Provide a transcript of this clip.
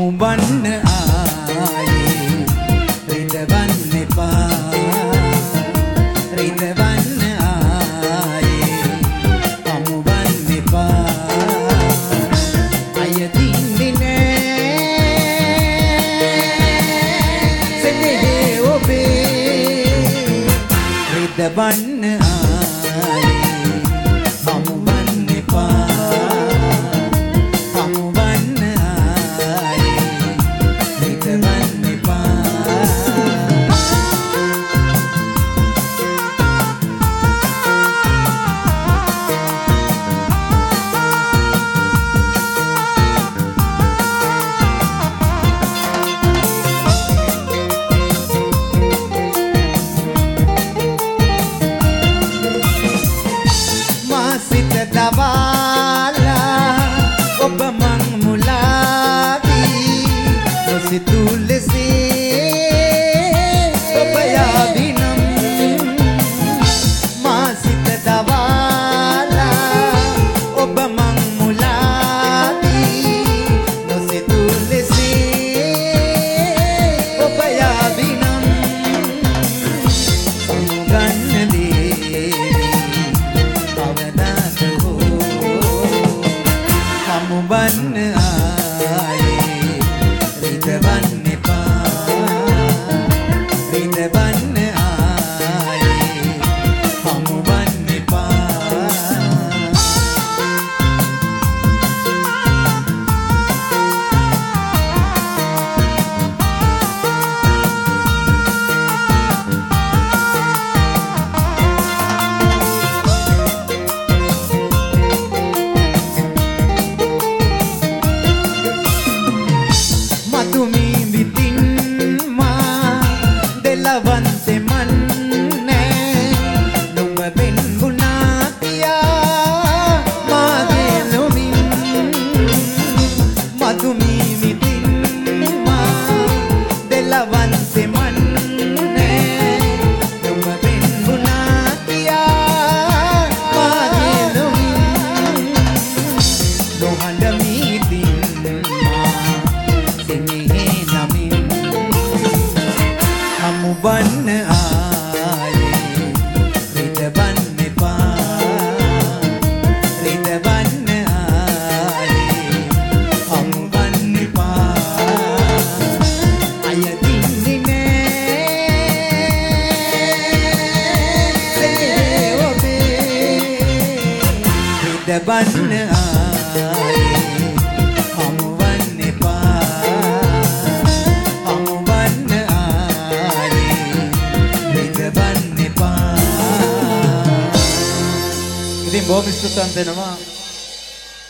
හමුබන්න ආයේ රිදවන්න එපා රිදවන්න ආයේ හමුබන්න එපා අය දින්නේ නෑ සෙනෙහේ ඔබේ රිදවන්න ආයේ හමුබන්න එපා ඔබ මං මුලාවී නොසිතුලෙසේ ඔබ යාවිනම් මා සිත දවාලා ඔබ මං මුලාවී නොසිතුලෙසේ ඔබ යාවිනම් සමුගන්න හමුබන්න ආයේ රිදවන්න එපා රිදවන්න ආයේ හමුබන්න එපා ලවන්තෙ මන්නේ නුඹ වෙන්ගුණා කියා මාගේ ලොමින් මතුමී විතින් මා දෙලවන්තෙ මන්නේ නුඹ වෙන්ගුණා කියා මාගේ ලොමින් නොහඬ මීතින් මා සෙනෙහේ නමින් හමුබන්න ආයේ රිදවන්න එපා රිදවන්න ආයේ හමුබන්න එපා අය දින්නේ නෑ ඔබේ රිදවන්න ආයේ හමුබන්න එපා ඉතින් බොහොම ස්තුතිවන්ත වෙනවා